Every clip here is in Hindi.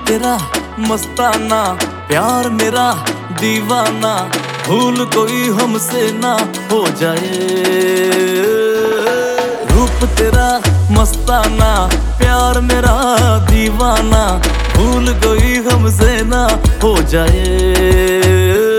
तेरा मस्ताना, प्यार मेरा दीवाना, भूल कोई हमसे ना हो जाए। रूप तेरा मस्ताना, प्यार मेरा दीवाना, भूल कोई हमसे ना हो जाए।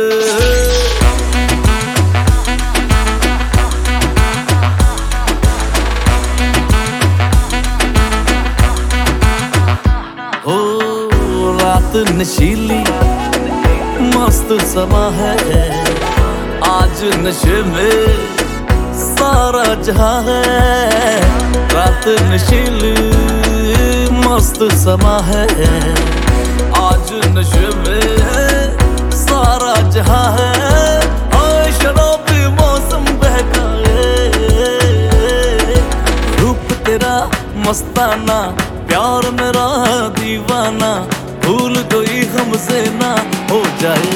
रात नशीली मस्त समा है, आज नशे में सारा जहां है। रात नशीली मस्त समा है, आज नशे में सारा जहां है। और शराबी मौसम बहकाए, रूप तेरा मस्ताना, प्यार मेरा दीवाना, भूल कोई हमसे ना हो जाए।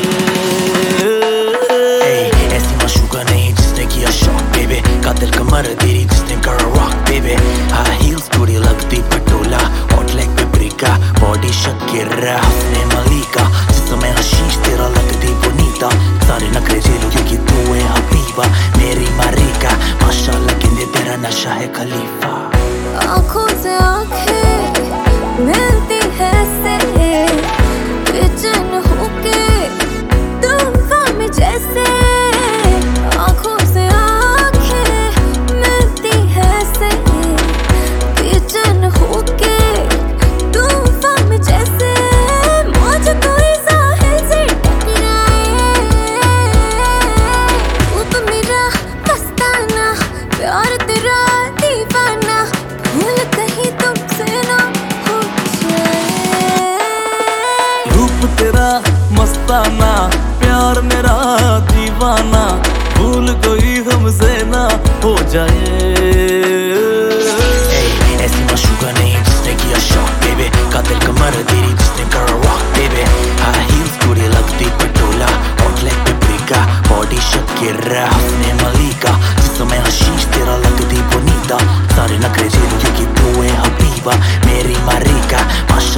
ऐसी माशूका नहीं जिसने किया शॉक बेबे, कातिल कमर तेरी जिसने करा रॉक बेबे। हाई हील्स थोड़ी लगती पटोला, हॉट लेग पे ब्रिका, बॉडी शकीरा हंसने मलिका, जिस समय हशीश तेरा लगती बोनीता। सारे नखरे झेलो क्योंकि तू है हबीबा, मेरी मारिका माशाल्लाह कहते तेरा नशा है खलीफा। आँखों से आँखें मिलती है से, बेचैन होके तूफान में जैसे। आँखों से आँखें मिलती है से, बेचैन होके तूफान में जैसे। मौज कोई साहिल से टकराए, रूप मेरा मस्ताना, प्यार तेरा दीवाना, भूल कहीं तुमसे ना हो जाए। रूप तेरा मस्ताना, प्यार मेरा दीवाना, भूल कोई हमसे ना हो जाए। ऐसी माशूका नहीं जिसने किया शॉक बेबे, कातिल कमर तेरी जिसने करा रॉक बेबे। हाई हील्स थोड़ी लगती पटोला, हॉट लेग पे ब्रिका, बॉडी शकीरा हंसने मलिका, जिस समय हशीश तेरा लगती बोनीता। सारे नखरे झेलो क्योंकि तू है हबीबा, मेरी मारिका माशा